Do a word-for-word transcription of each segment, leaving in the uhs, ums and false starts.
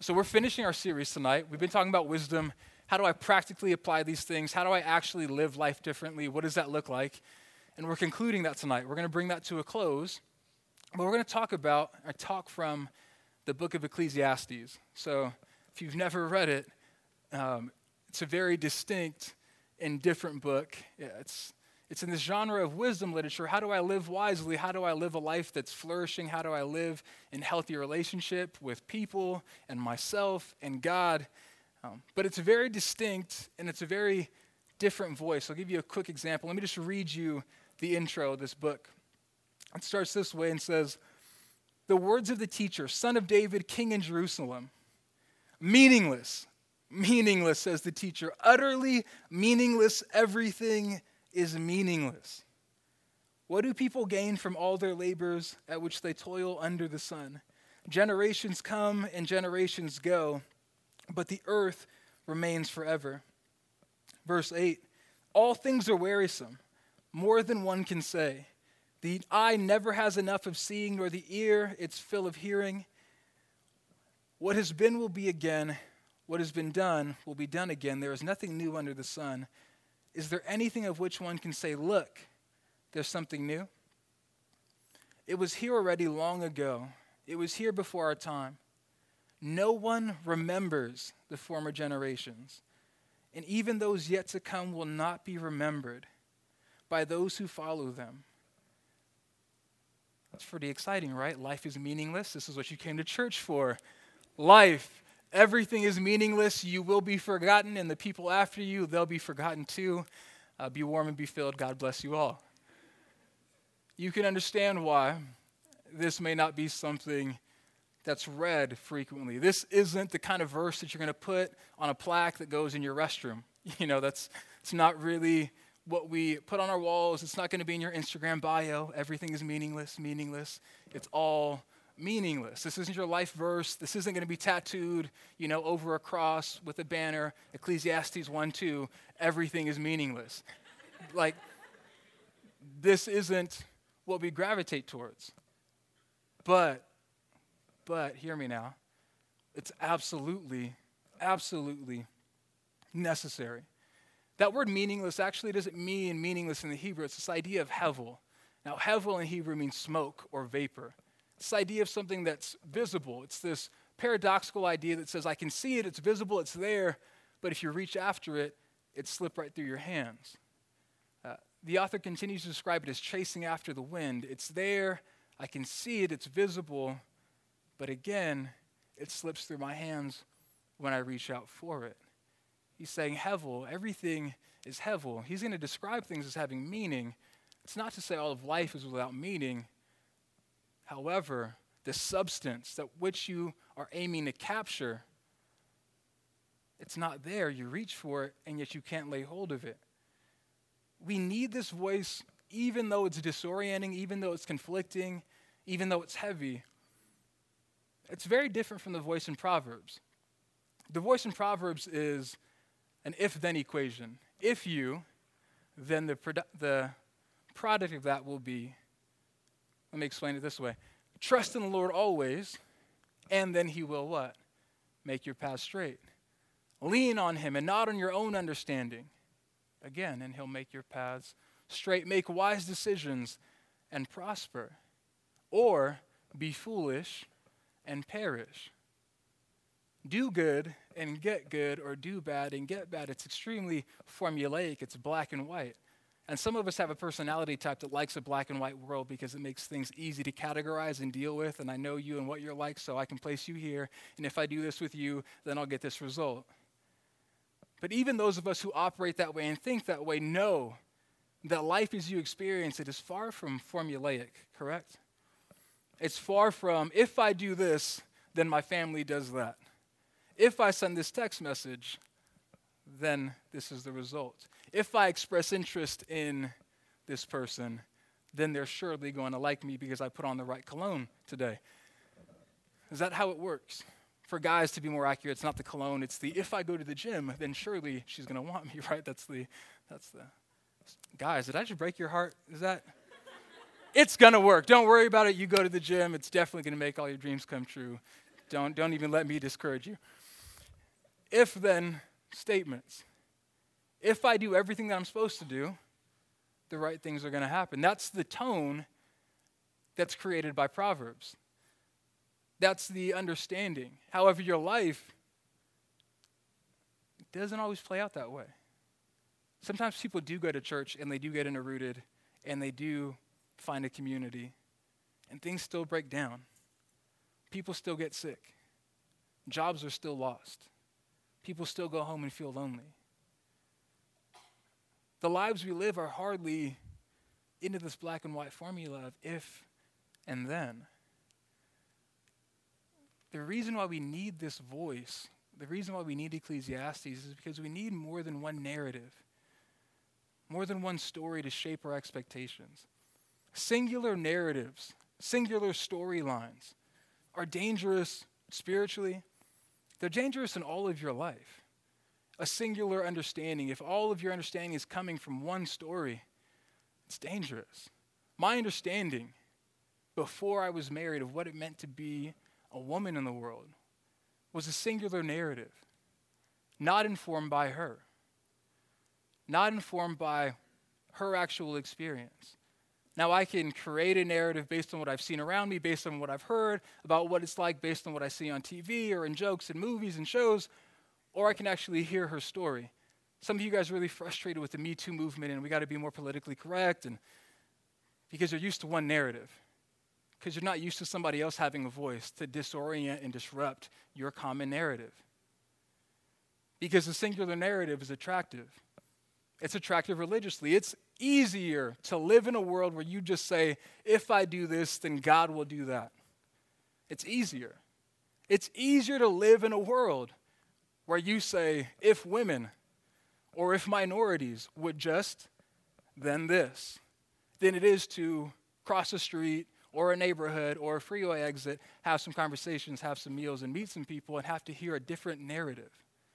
So we're finishing our series tonight. We've been talking about wisdom. How do I practically apply these things? How do I actually live life differently? What does that look like? And we're concluding that tonight. We're going to bring that to a close. But we're going to talk about, or talk from the book of Ecclesiastes. So if you've never read it, um, it's a very distinct and different book. Yeah, it's It's in this genre of wisdom literature. How do I live wisely? How do I live a life that's flourishing? How do I live in healthy relationship with people and myself and God? Um, but it's very distinct, and it's a very different voice. I'll give you a quick example. Let me just read you the intro of this book. It starts this way and says, "The words of the teacher, son of David, king in Jerusalem. Meaningless, meaningless, says the teacher. Utterly meaningless, everything is meaningless. What do people gain from all their labors at which they toil under the sun? Generations come and generations go, but the earth remains forever." Verse eight, "All things are wearisome, more than one can say. The eye never has enough of seeing, nor the ear its fill of hearing. What has been will be again. What has been done will be done again. There is nothing new under the sun. Is there anything of which one can say, 'Look, there's something new'? It was here already long ago. It was here before our time. No one remembers the former generations, and even those yet to come will not be remembered by those who follow them." That's pretty exciting, right? Life is meaningless. This is what you came to church for. Life. Everything is meaningless. You will be forgotten, and the people after you, they'll be forgotten too. Uh, be warm and be filled. God bless you all. You can understand why this may not be something that's read frequently. This isn't the kind of verse that you're going to put on a plaque that goes in your restroom. You know, that's it's not really what we put on our walls. It's not going to be in your Instagram bio. Everything is meaningless, meaningless. It's all meaningless. This isn't your life verse. This isn't going to be tattooed, you know, over a cross with a banner, Ecclesiastes one two, everything is meaningless. Like, this isn't what we gravitate towards. But, but, hear me now, it's absolutely, absolutely necessary. That word meaningless actually doesn't mean meaningless in the Hebrew. It's this idea of hevel. Now, hevel in Hebrew means smoke or vapor. This idea of something that's visible. It's this paradoxical idea that says, I can see it, it's visible, it's there, but if you reach after it, it slipped right through your hands. Uh, the author continues to describe it as chasing after the wind. It's there, I can see it, it's visible, but again, it slips through my hands when I reach out for it. He's saying hevel, everything is hevel. He's going to describe things as having meaning. It's not to say all of life is without meaning. However, the substance that which you are aiming to capture, it's not there. You reach for it, and yet you can't lay hold of it. We need this voice, even though it's disorienting, even though it's conflicting, even though it's heavy. It's very different from the voice in Proverbs. The voice in Proverbs is an if-then equation. If you, then the, produ- the product of that will be, let me explain it this way. Trust in the Lord always, and then he will what? Make your path straight. Lean on him and not on your own understanding. Again, and he'll make your paths straight. Make wise decisions and prosper. Or be foolish and perish. Do good and get good, or do bad and get bad. It's extremely formulaic. It's black and white. And some of us have a personality type that likes a black and white world because it makes things easy to categorize and deal with, and I know you and what you're like, so I can place you here, and if I do this with you, then I'll get this result. But even those of us who operate that way and think that way know that life as you experience it is far from formulaic, correct? It's far from, if I do this, then my family does that. If I send this text message, then this is the result. If I express interest in this person, then they're surely going to like me because I put on the right cologne today. Is that how it works? For guys, to be more accurate, it's not the cologne, it's the if I go to the gym, then surely she's going to want me, right? That's the, that's the, guys, did I just break your heart? Is that? It's going to work. Don't worry about it. You go to the gym. It's definitely going to make all your dreams come true. Don't, don't even let me discourage you. If then statements. If I do everything that I'm supposed to do, the right things are going to happen. That's the tone that's created by Proverbs. That's the understanding. However, your life doesn't always play out that way. Sometimes people do go to church and they do get interrooted and they do find a community and things still break down. People still get sick. Jobs are still lost. People still go home and feel lonely. The lives we live are hardly into this black and white formula of if and then. The reason why we need this voice, the reason why we need Ecclesiastes is because we need more than one narrative, more than one story to shape our expectations. Singular narratives, singular storylines are dangerous spiritually. They're dangerous in all of your life. A singular understanding, if all of your understanding is coming from one story, it's dangerous. My understanding before I was married of what it meant to be a woman in the world was a singular narrative, not informed by her, not informed by her actual experience. Now, I can create a narrative based on what I've seen around me, based on what I've heard about what it's like, based on what I see on T V or in jokes and movies and shows, or I can actually hear her story. Some of you guys are really frustrated with the Me Too movement, and we got to be more politically correct, and because you're used to one narrative, because you're not used to somebody else having a voice to disorient and disrupt your common narrative. Because the singular narrative is attractive. It's attractive religiously. It's easier to live in a world where you just say, if I do this, then God will do that. It's easier. It's easier to live in a world where you say, if women or if minorities would just, then this, than it is to cross the street or a neighborhood or a freeway exit, have some conversations, have some meals, and meet some people and have to hear a different narrative.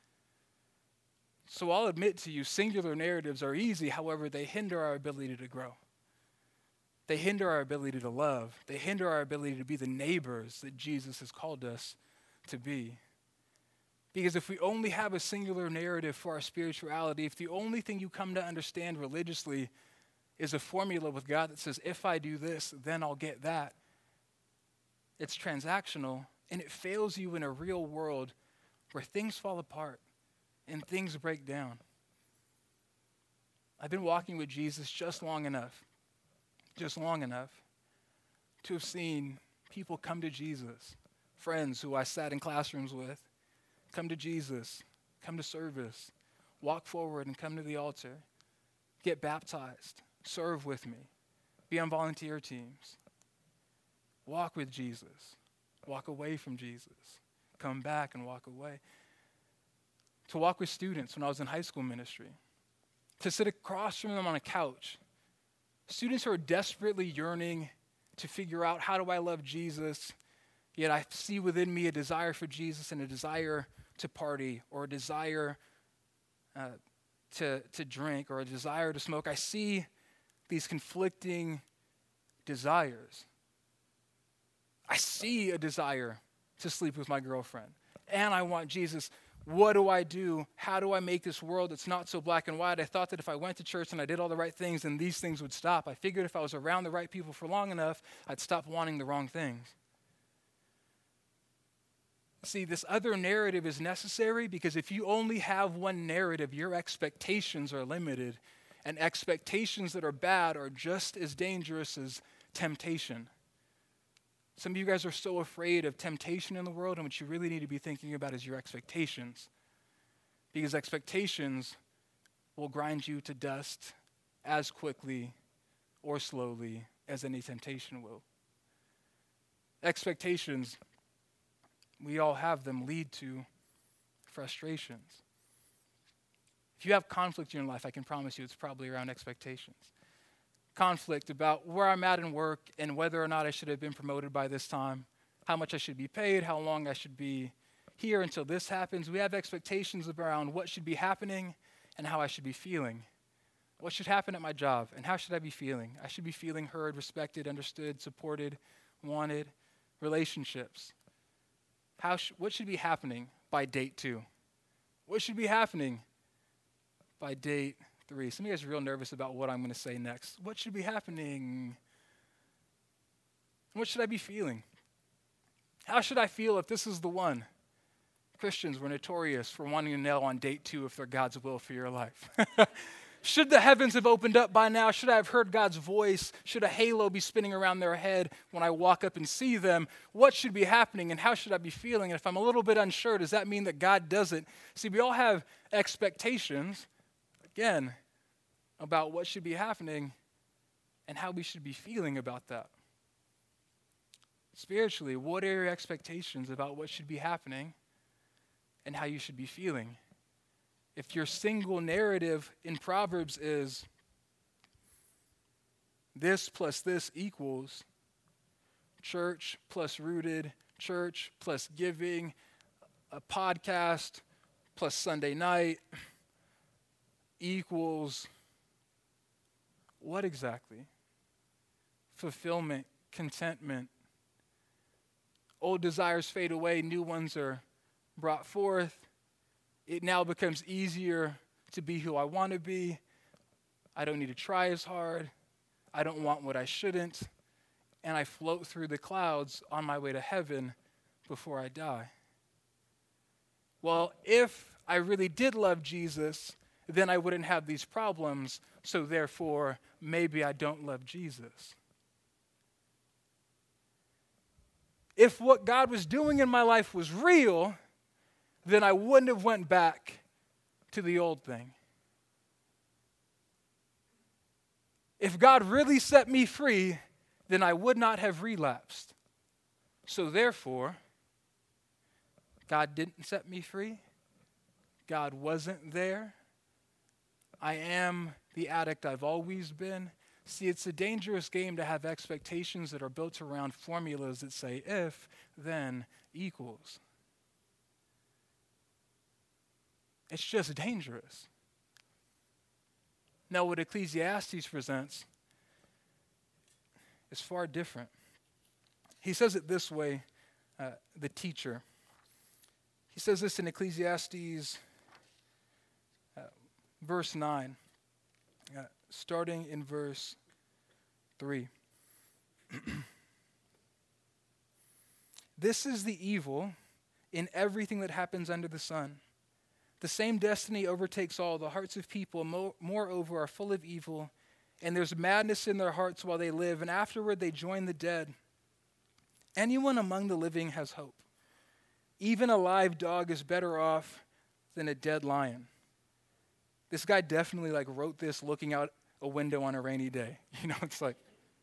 So I'll admit to you, singular narratives are easy, however, they hinder our ability to grow. They hinder our ability to love. They hinder our ability to be the neighbors that Jesus has called us to be. Because if we only have a singular narrative for our spirituality, if the only thing you come to understand religiously is a formula with God that says, if I do this, then I'll get that, it's transactional, and it fails you in a real world where things fall apart and things break down. I've been walking with Jesus just long enough, just long enough to have seen people come to Jesus, friends who I sat in classrooms with, come to Jesus, come to service, walk forward and come to the altar, get baptized, serve with me, be on volunteer teams, walk with Jesus, walk away from Jesus, come back and walk away. To walk with students when I was in high school ministry, to sit across from them on a couch, students who are desperately yearning to figure out, how do I love Jesus, yet I see within me a desire for Jesus and a desire to party or a desire uh, to, to drink or a desire to smoke. I see these conflicting desires. I see a desire to sleep with my girlfriend, and I want Jesus. What do I do? How do I make this world that's not so black and white? I thought that if I went to church and I did all the right things, then these things would stop. I figured if I was around the right people for long enough, I'd stop wanting the wrong things. See, this other narrative is necessary because if you only have one narrative, your expectations are limited, and expectations that are bad are just as dangerous as temptation. Some of you guys are so afraid of temptation in the world, and what you really need to be thinking about is your expectations. Because expectations will grind you to dust as quickly or slowly as any temptation will. Expectations, we all have them, lead to frustrations. If you have conflict in your life, I can promise you it's probably around expectations. Conflict about where I'm at in work and whether or not I should have been promoted by this time, how much I should be paid, how long I should be here until this happens. We have expectations around what should be happening and how I should be feeling. What should happen at my job and how should I be feeling? I should be feeling heard, respected, understood, supported, wanted. Relationships. How sh- what should be happening by date two? What should be happening by date three? Some of you guys are real nervous about what I'm going to say next. What should be happening? What should I be feeling? How should I feel if this is the one? Christians were notorious for wanting to know on date two if they're God's will for your life. Should the heavens have opened up by now? Should I have heard God's voice? Should a halo be spinning around their head when I walk up and see them? What should be happening and how should I be feeling? And if I'm a little bit unsure, does that mean that God doesn't? See, we all have expectations, again, about what should be happening and how we should be feeling about that. Spiritually, what are your expectations about what should be happening and how you should be feeling? If your single narrative in Proverbs is this plus this equals church plus rooted, church plus giving, a podcast plus Sunday night equals what exactly? Fulfillment, contentment. Old desires fade away, new ones are brought forth. It now becomes easier to be who I want to be. I don't need to try as hard. I don't want what I shouldn't. And I float through the clouds on my way to heaven before I die. Well, if I really did love Jesus, then I wouldn't have these problems. So therefore, maybe I don't love Jesus. If what God was doing in my life was real, then I wouldn't have went back to the old thing. If God really set me free, then I would not have relapsed. So therefore, God didn't set me free. God wasn't there. I am the addict I've always been. See, it's a dangerous game to have expectations that are built around formulas that say if, then, equals. It's just dangerous. Now, what Ecclesiastes presents is far different. He says it this way, uh, the teacher. He says this in Ecclesiastes uh, verse nine, uh, starting in verse three. This is the evil in everything that happens under the sun. The same destiny overtakes all. The hearts of people, mo- moreover, are full of evil, and there's madness in their hearts while they live, and afterward they join the dead. Anyone among the living has hope. Even a live dog is better off than a dead lion. This guy definitely like wrote this looking out a window on a rainy day. You know, it's like,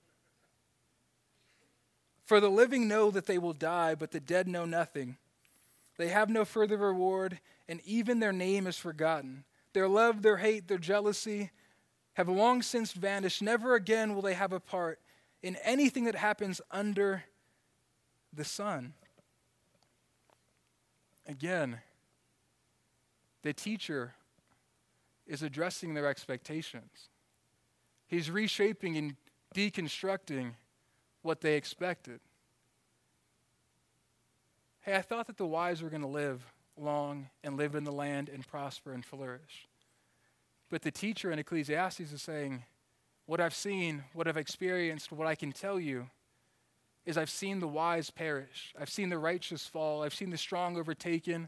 for the living know that they will die, but the dead know nothing. They have no further reward, and even their name is forgotten. Their love, their hate, their jealousy have long since vanished. Never again will they have a part in anything that happens under the sun. Again, the teacher is addressing their expectations. He's reshaping and deconstructing what they expected. Hey, I thought that the wise were going to live long and live in the land and prosper and flourish. But the teacher in Ecclesiastes is saying, what I've seen, what I've experienced, what I can tell you is I've seen the wise perish. I've seen the righteous fall. I've seen the strong overtaken.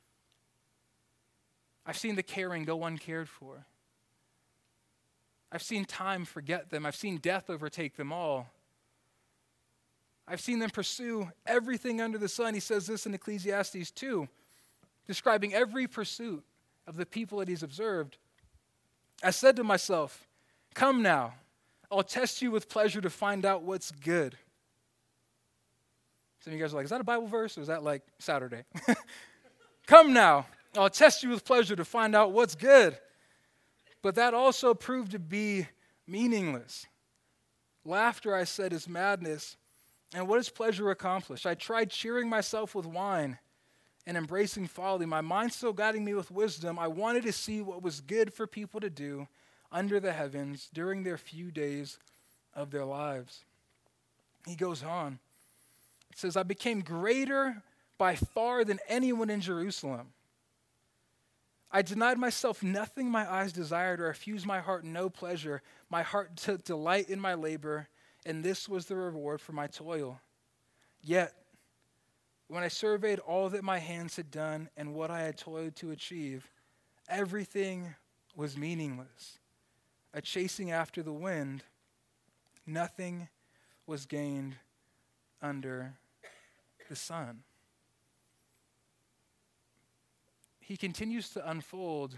I've seen the caring go uncared for. I've seen time forget them. I've seen death overtake them all. I've seen them pursue everything under the sun. He says this in Ecclesiastes two, describing every pursuit of the people that he's observed. I said to myself, come now, I'll test you with pleasure to find out what's good. Some of you guys are like, is that a Bible verse or is that like Saturday? Come now, I'll test you with pleasure to find out what's good. But that also proved to be meaningless. Laughter, I said, is madness. And what does pleasure accomplish? I tried cheering myself with wine and embracing folly, my mind still guiding me with wisdom. I wanted to see what was good for people to do under the heavens during their few days of their lives. He goes on. It says, I became greater by far than anyone in Jerusalem. I denied myself nothing my eyes desired, or refused my heart no pleasure. My heart took delight in my labor, and this was the reward for my toil. Yet, when I surveyed all that my hands had done and what I had toiled to achieve, everything was meaningless, a chasing after the wind. Nothing was gained under the sun. He continues to unfold.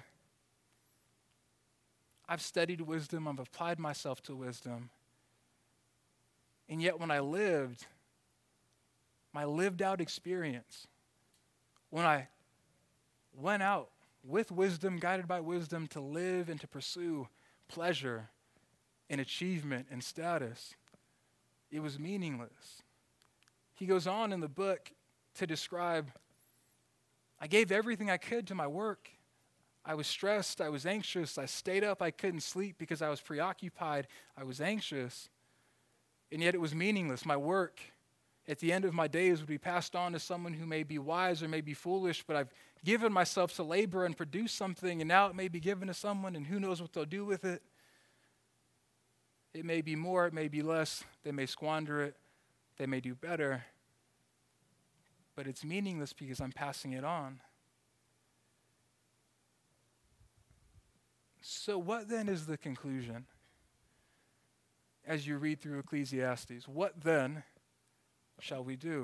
I've studied wisdom, I've applied myself to wisdom. And yet when I lived, my lived out experience, when I went out with wisdom, guided by wisdom, to live and to pursue pleasure and achievement and status, it was meaningless. He goes on in the book to describe, I gave everything I could to my work. I was stressed, I was anxious, I stayed up, I couldn't sleep because I was preoccupied, I was anxious, and yet it was meaningless. My work at the end of my days would be passed on to someone who may be wise or may be foolish, but I've given myself to labor and produce something, and now it may be given to someone, and who knows what they'll do with it. It may be more, it may be less, they may squander it, they may do better, but it's meaningless because I'm passing it on. So what then is the conclusion as you read through Ecclesiastes? What then shall we do?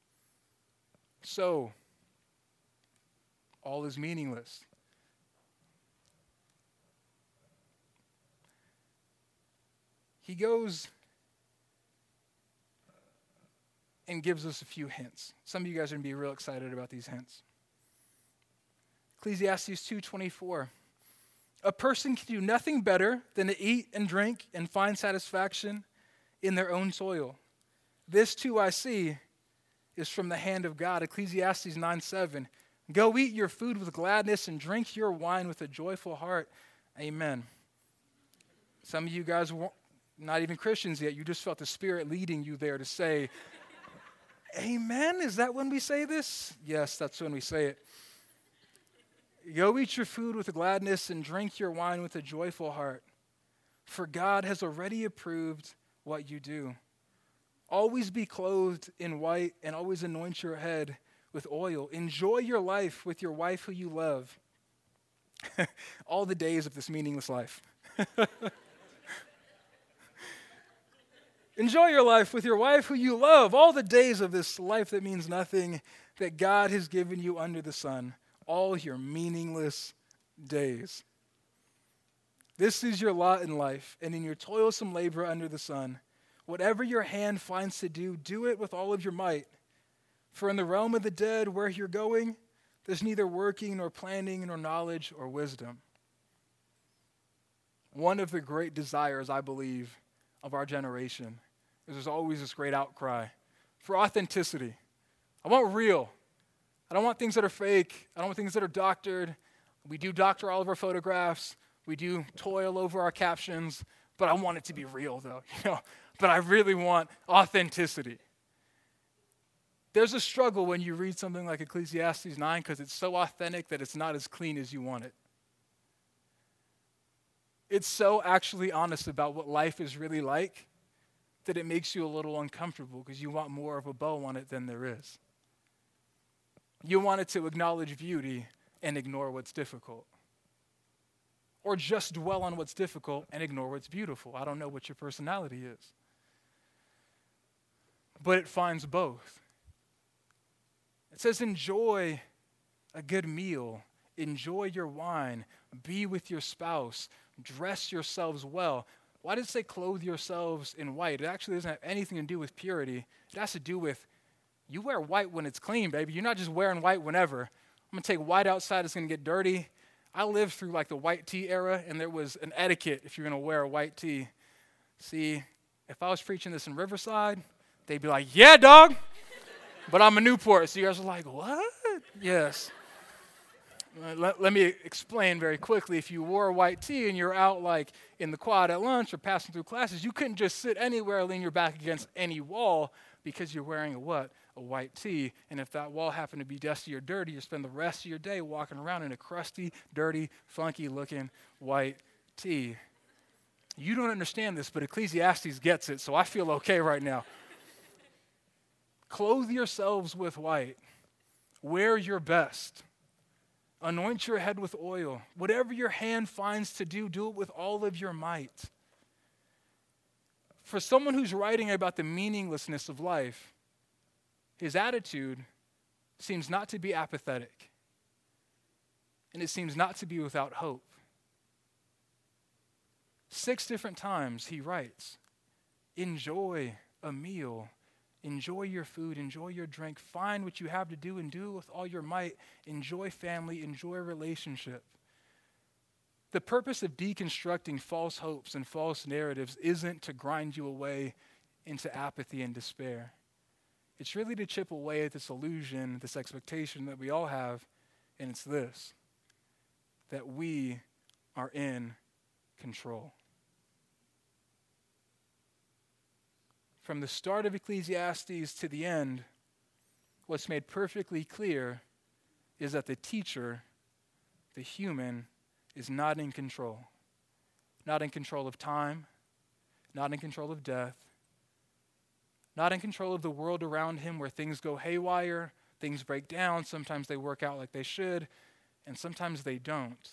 So, all is meaningless. He goes and gives us a few hints. Some of you guys are going to be real excited about these hints. Ecclesiastes two twenty-four. A person can do nothing better than to eat and drink and find satisfaction in their own soil. This too I see is from the hand of God. Ecclesiastes nine seven. Go eat your food with gladness and drink your wine with a joyful heart. Amen. Some of you guys were not even Christians yet. You just felt the Spirit leading you there to say, amen? Is that when we say this? Yes, that's when we say it. Go eat your food with gladness and drink your wine with a joyful heart, for God has already approved what you do. Always be clothed in white and always anoint your head with oil. Enjoy your life with your wife who you love. All the days of this meaningless life. Enjoy your life with your wife who you love. All the days of this life that means nothing, that God has given you under the sun. All your meaningless days. This is your lot in life, and in your toilsome labor under the sun. Whatever your hand finds to do, do it with all of your might. For in the realm of the dead, where you're going, there's neither working nor planning nor knowledge or wisdom. One of the great desires, I believe, of our generation is there's always this great outcry for authenticity. I want real. I don't want things that are fake. I don't want things that are doctored. We do doctor all of our photographs. We do toil over our captions, but I want it to be real, though. You know, but I really want authenticity. There's a struggle when you read something like Ecclesiastes nine because it's so authentic that it's not as clean as you want it. It's so actually honest about what life is really like that it makes you a little uncomfortable because you want more of a bow on it than there is. You want it to acknowledge beauty and ignore what's difficult. Or just dwell on what's difficult and ignore what's beautiful. I don't know what your personality is. But it finds both. It says, enjoy a good meal. Enjoy your wine. Be with your spouse. Dress yourselves well. Why did it say clothe yourselves in white? It actually doesn't have anything to do with purity. It has to do with you wear white when it's clean, baby. You're not just wearing white whenever. I'm going to take white outside. It's going to get dirty. I lived through like the white tee era, and there was an etiquette if you're going to wear a white tee. See, if I was preaching this in Riverside, they'd be like, yeah, dog. But I'm a Newport, so you guys are like, what? Yes. Let, let me explain very quickly. If you wore a white tee and you're out like in the quad at lunch or passing through classes, you couldn't just sit anywhere, lean your back against any wall because you're wearing a what? a white tee. And if that wall happened to be dusty or dirty, you spend the rest of your day walking around in a crusty, dirty, funky-looking white tee. You don't understand this, but Ecclesiastes gets it, so I feel okay right now. Clothe yourselves with white. Wear your best. Anoint your head with oil. Whatever your hand finds to do, do it with all of your might. For someone who's writing about the meaninglessness of life, his attitude seems not to be apathetic, and it seems not to be without hope. Six different times he writes, enjoy a meal, enjoy your food, enjoy your drink, find what you have to do and do it with all your might, enjoy family, enjoy relationship. The purpose of deconstructing false hopes and false narratives isn't to grind you away into apathy and despair. It's really to chip away at this illusion, this expectation that we all have, and it's this, that we are in control. From the start of Ecclesiastes to the end, what's made perfectly clear is that the teacher, the human, is not in control. Not in control of time, not in control of death, not in control of the world around him where things go haywire, things break down, sometimes they work out like they should, and sometimes they don't.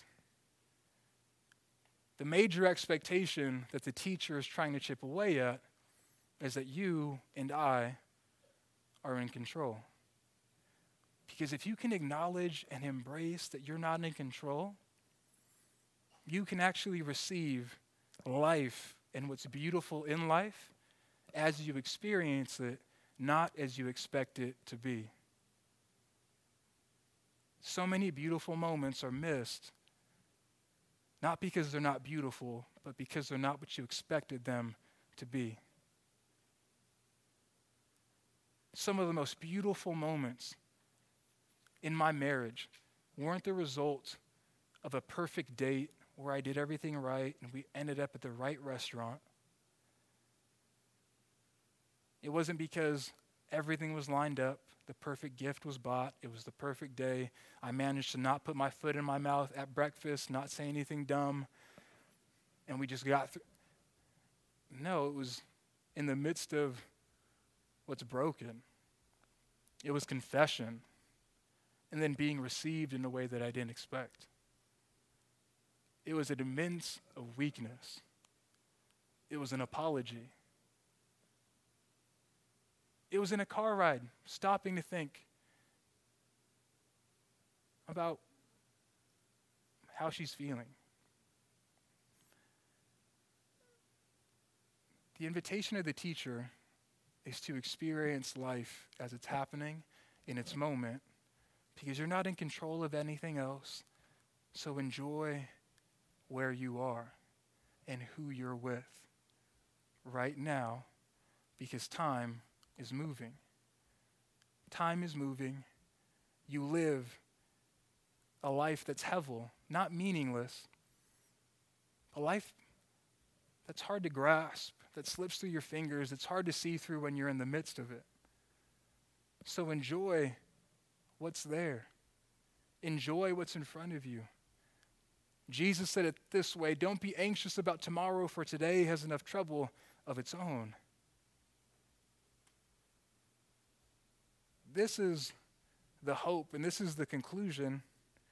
The major expectation that the teacher is trying to chip away at is that you and I are in control. Because if you can acknowledge and embrace that you're not in control, you can actually receive life and what's beautiful in life as you experience it, not as you expect it to be. So many beautiful moments are missed, not because they're not beautiful, but because they're not what you expected them to be. Some of the most beautiful moments in my marriage weren't the result of a perfect date where I did everything right and we ended up at the right restaurant. It wasn't because everything was lined up, the perfect gift was bought, it was the perfect day. I managed to not put my foot in my mouth at breakfast, not say anything dumb, and we just got through. No, it was in the midst of what's broken. It was confession, and then being received in a way that I didn't expect. It was an immense of weakness. It was an apology. It was in a car ride, stopping to think about how she's feeling. The invitation of the teacher is to experience life as it's happening in its moment, because you're not in control of anything else. So enjoy where you are and who you're with right now, because time is moving. Time is moving. You live a life that's hevel, not meaningless, a life that's hard to grasp, that slips through your fingers, that's hard to see through when you're in the midst of it. So enjoy what's there. Enjoy what's in front of you. Jesus said it this way, don't be anxious about tomorrow, for today has enough trouble of its own. This is the hope, and this is the conclusion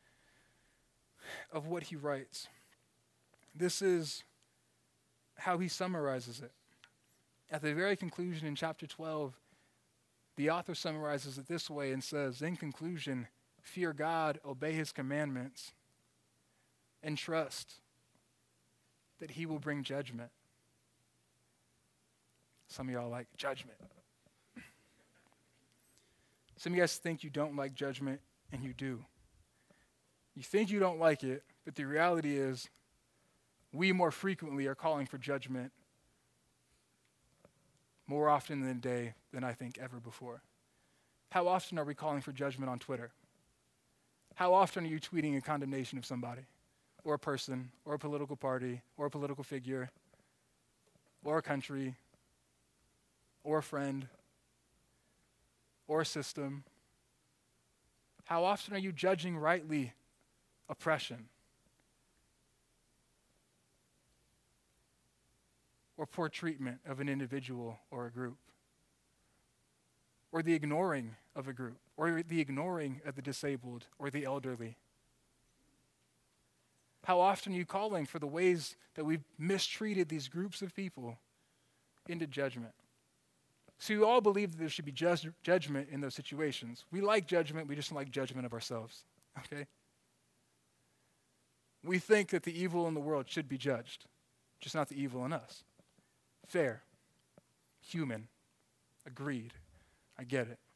of what he writes. This is how he summarizes it. At the very conclusion in chapter twelve, the author summarizes it this way and says, in conclusion, fear God, obey his commandments, and trust that he will bring judgment. Some of y'all like judgment. Some of you guys think you don't like judgment, and you do. You think you don't like it, but the reality is we more frequently are calling for judgment more often than a day than I think ever before. How often are we calling for judgment on Twitter? How often are you tweeting a condemnation of somebody, or a person, or a political party, or a political figure, or a country, or a friend, or system? How often are you judging rightly oppression or poor treatment of an individual or a group, or the ignoring of a group, or the ignoring of the disabled or the elderly? How often are you calling for the ways that we've mistreated these groups of people into judgment? So we all believe that there should be judge, judgment in those situations. We like judgment, we just don't like judgment of ourselves, okay? We think that the evil in the world should be judged, just not the evil in us. Fair, human, agreed, I get it.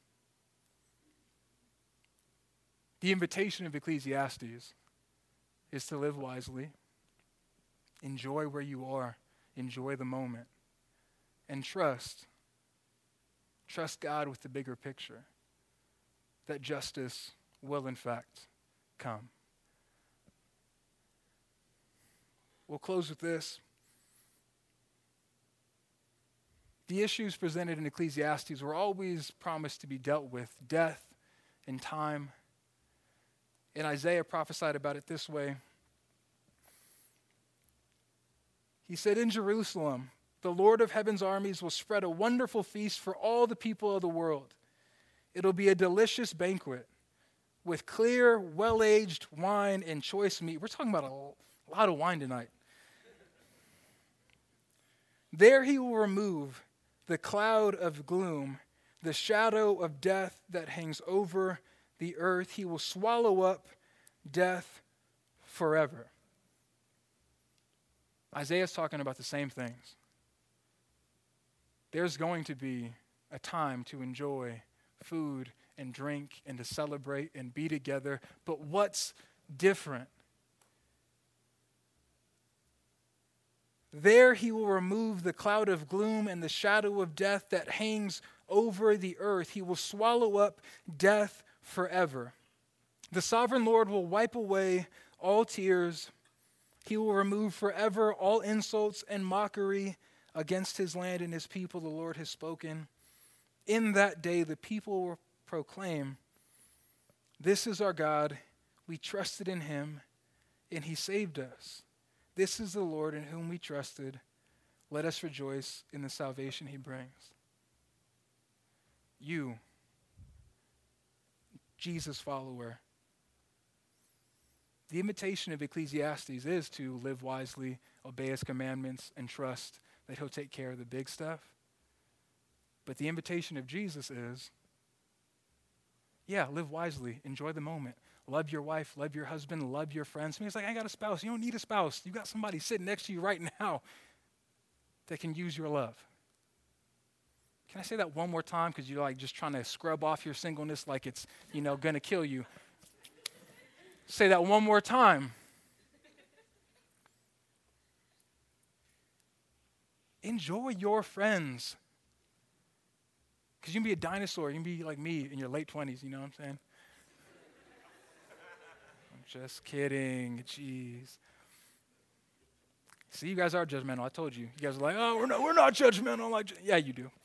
The invitation of Ecclesiastes is to live wisely, enjoy where you are, enjoy the moment, and trust, trust God with the bigger picture, that justice will in fact come. We'll close with this. The issues presented in Ecclesiastes were always promised to be dealt with: death and time. And Isaiah prophesied about it this way. He said, "In Jerusalem, the Lord of heaven's armies will spread a wonderful feast for all the people of the world. It'll be a delicious banquet with clear, well-aged wine and choice meat." We're talking about a lot of wine tonight. "There he will remove the cloud of gloom, the shadow of death that hangs over the earth. He will swallow up death forever." Isaiah's talking about the same things. There's going to be a time to enjoy food and drink and to celebrate and be together. But what's different? There he will remove the cloud of gloom and the shadow of death that hangs over the earth. He will swallow up death forever. The sovereign Lord will wipe away all tears. He will remove forever all insults and mockery against his land and his people. The Lord has spoken. In that day, the people will proclaim, "This is our God. We trusted in him, and he saved us. This is the Lord in whom we trusted. Let us rejoice in the salvation he brings." You, Jesus follower, the invitation of Ecclesiastes is to live wisely, obey his commandments, and trust that he'll take care of the big stuff. But the invitation of Jesus is, yeah, live wisely, enjoy the moment. Love your wife, love your husband, love your friends. Somebody's like, "I got a spouse." You don't need a spouse. You got somebody sitting next to you right now that can use your love. Can I say that one more time? Because you're like just trying to scrub off your singleness like it's, you know, going to kill you. Say that one more time. Enjoy your friends. Because you can be a dinosaur. You can be like me in your late twenties, you know what I'm saying? I'm just kidding. Jeez. See, you guys are judgmental. I told you. You guys are like, "Oh, we're not, we're not judgmental." Like, yeah, you do.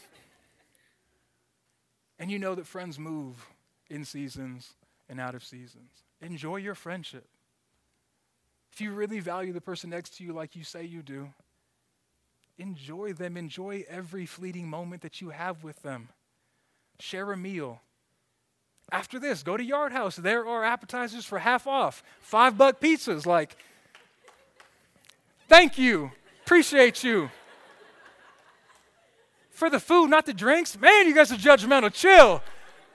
And you know that friends move in seasons and out of seasons. Enjoy your friendship. If you really value the person next to you like you say you do, enjoy them. Enjoy every fleeting moment that you have with them. Share a meal. After this, go to Yard House. There are appetizers for half off. Five buck pizzas. Like, thank you. Appreciate you. For the food, not the drinks. Man, you guys are judgmental. Chill.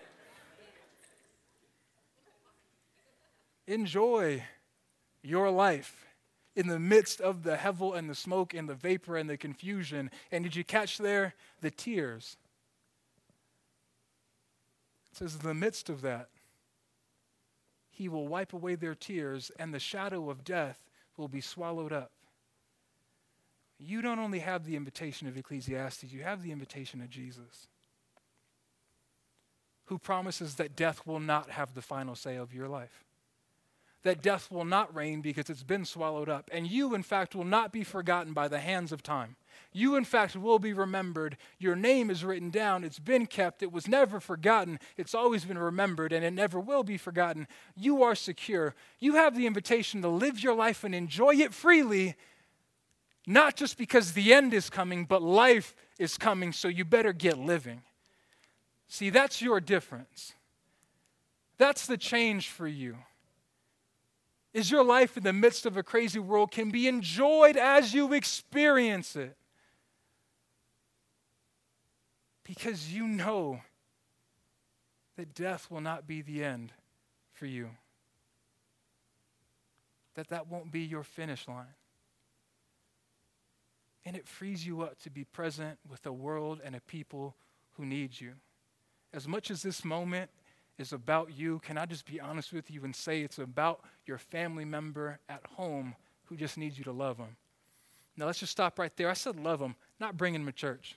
Enjoy your life in the midst of the hevel and the smoke and the vapor and the confusion. And did you catch there the tears? It says, in the midst of that, he will wipe away their tears, and the shadow of death will be swallowed up. You don't only have the invitation of Ecclesiastes, you have the invitation of Jesus, who promises that death will not have the final say of your life. that death will not reign because it's been swallowed up. And you, in fact, will not be forgotten by the hands of time. You, in fact, will be remembered. Your name is written down. It's been kept. It was never forgotten. It's always been remembered, and it never will be forgotten. You are secure. You have the invitation to live your life and enjoy it freely, not just because the end is coming, but life is coming, so you better get living. See, that's your difference. That's the change for you. Is your life in the midst of a crazy world can be enjoyed as you experience it. Because you know that death will not be the end for you. That that won't be your finish line. And it frees you up to be present with a world and a people who need you. As much as this moment is about you, can I just be honest with you and say it's about your family member at home who just needs you to love them. Now let's just stop right there. I said love them, not bring them to church.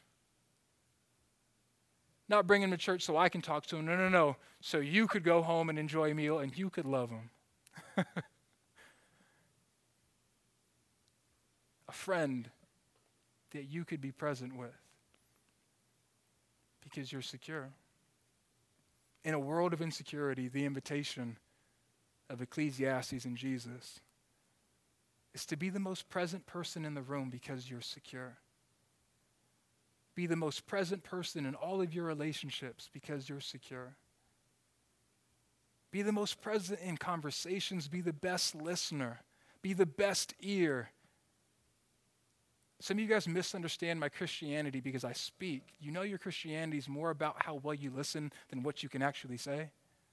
Not bring them to church so I can talk to them. No, no, no. So you could go home and enjoy a meal and you could love them. A friend that you could be present with because you're secure. In a world of insecurity, the invitation of Ecclesiastes and Jesus is to be the most present person in the room because you're secure. Be the most present person in all of your relationships because you're secure. Be the most present in conversations. Be the best listener. Be the best ear. Some of you guys misunderstand my Christianity because I speak. You know your Christianity is more about how well you listen than what you can actually say.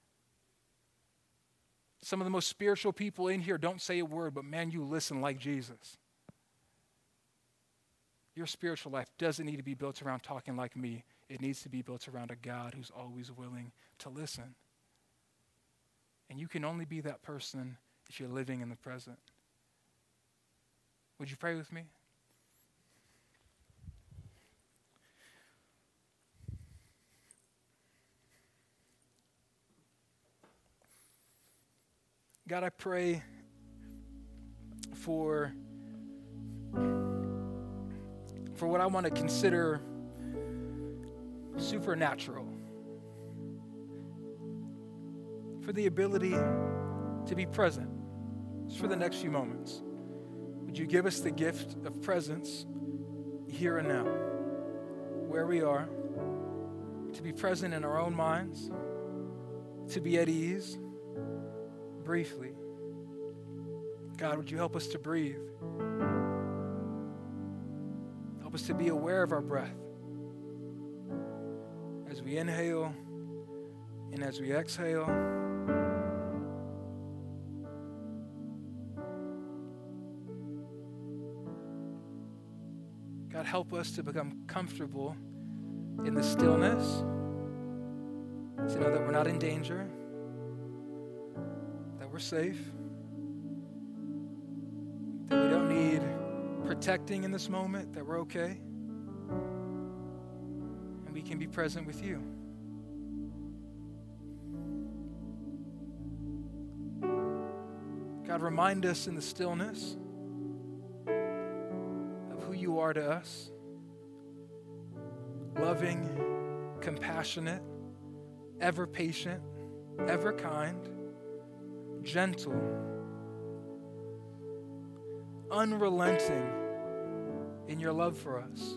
Some of the most spiritual people in here don't say a word, but man, you listen like Jesus. Your spiritual life doesn't need to be built around talking like me. It needs to be built around a God who's always willing to listen. And you can only be that person if you're living in the present. Would you pray with me? God, I pray for, for what I want to consider supernatural. For the ability to be present just for the next few moments. Would you give us the gift of presence here and now, where we are, to be present in our own minds, to be at ease, briefly. God, would you help us to breathe? Help us to be aware of our breath as we inhale and as we exhale. God, help us to become comfortable in the stillness, to know that we're not in danger, that we're safe, that we don't need protecting in this moment, that we're okay, and we can be present with you. God, remind us in the stillness of who you are to us. Loving, compassionate, ever patient, ever kind, gentle, unrelenting in your love for us.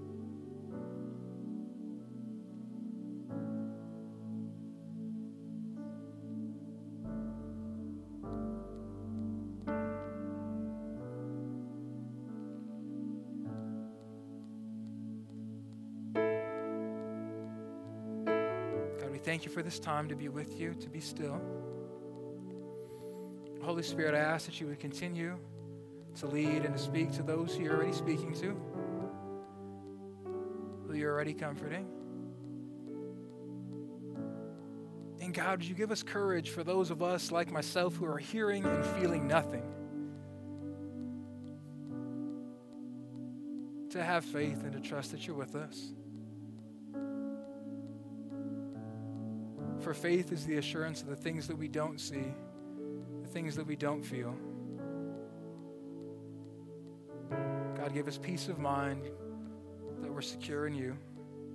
Thank you for this time to be with you, to be still. Holy Spirit, I ask that you would continue to lead and to speak to those who you're already speaking to, who you're already comforting. And God, would you give us courage for those of us like myself who are hearing and feeling nothing, to have faith and to trust that you're with us. For faith is the assurance of the things that we don't see, the things that we don't feel. God, give us peace of mind that we're secure in you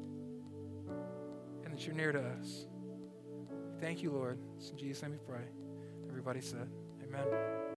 and that you're near to us. Thank you, Lord. It's in Jesus' name we pray. Everybody said, amen.